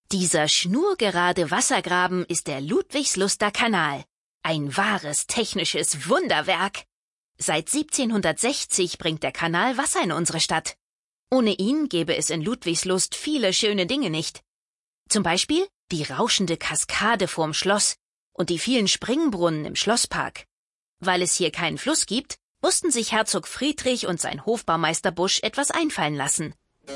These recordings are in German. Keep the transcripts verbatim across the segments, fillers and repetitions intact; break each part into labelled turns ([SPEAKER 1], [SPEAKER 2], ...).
[SPEAKER 1] Dieser schnurgerade Wassergraben ist der Ludwigsluster Kanal. Ein wahres technisches Wunderwerk. Seit siebzehnhundertsechzig bringt der Kanal Wasser in unsere Stadt. Ohne ihn gäbe es in Ludwigslust viele schöne Dinge nicht. Zum Beispiel die rauschende Kaskade vorm Schloss und die vielen Springbrunnen im Schlosspark. Weil es hier keinen Fluss gibt, mussten sich Herzog Friedrich und sein Hofbaumeister Busch etwas einfallen lassen.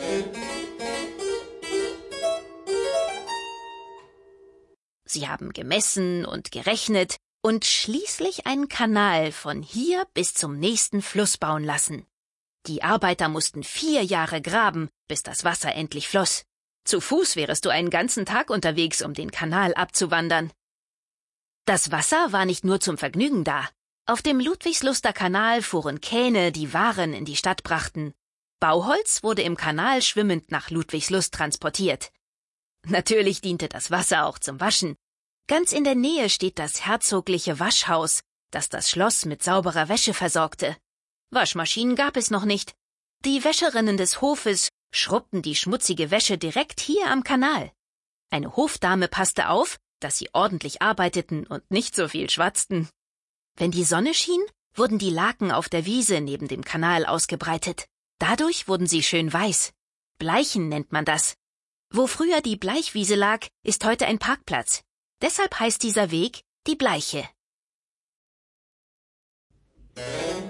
[SPEAKER 1] Sie haben gemessen und gerechnet und schließlich einen Kanal von hier bis zum nächsten Fluss bauen lassen. Die Arbeiter mussten vier Jahre graben, bis das Wasser endlich floss. Zu Fuß wärest du einen ganzen Tag unterwegs, um den Kanal abzuwandern. Das Wasser war nicht nur zum Vergnügen da. Auf dem Ludwigsluster Kanal fuhren Kähne, die Waren in die Stadt brachten. Bauholz wurde im Kanal schwimmend nach Ludwigslust transportiert. Natürlich diente das Wasser auch zum Waschen. Ganz in der Nähe steht das herzogliche Waschhaus, das das Schloss mit sauberer Wäsche versorgte. Waschmaschinen gab es noch nicht. Die Wäscherinnen des Hofes schrubbten die schmutzige Wäsche direkt hier am Kanal. Eine Hofdame passte auf, dass sie ordentlich arbeiteten und nicht so viel schwatzten. Wenn die Sonne schien, wurden die Laken auf der Wiese neben dem Kanal ausgebreitet. Dadurch wurden sie schön weiß. Bleichen nennt man das. Wo früher die Bleichwiese lag, ist heute ein Parkplatz. Deshalb heißt dieser Weg die Bleiche.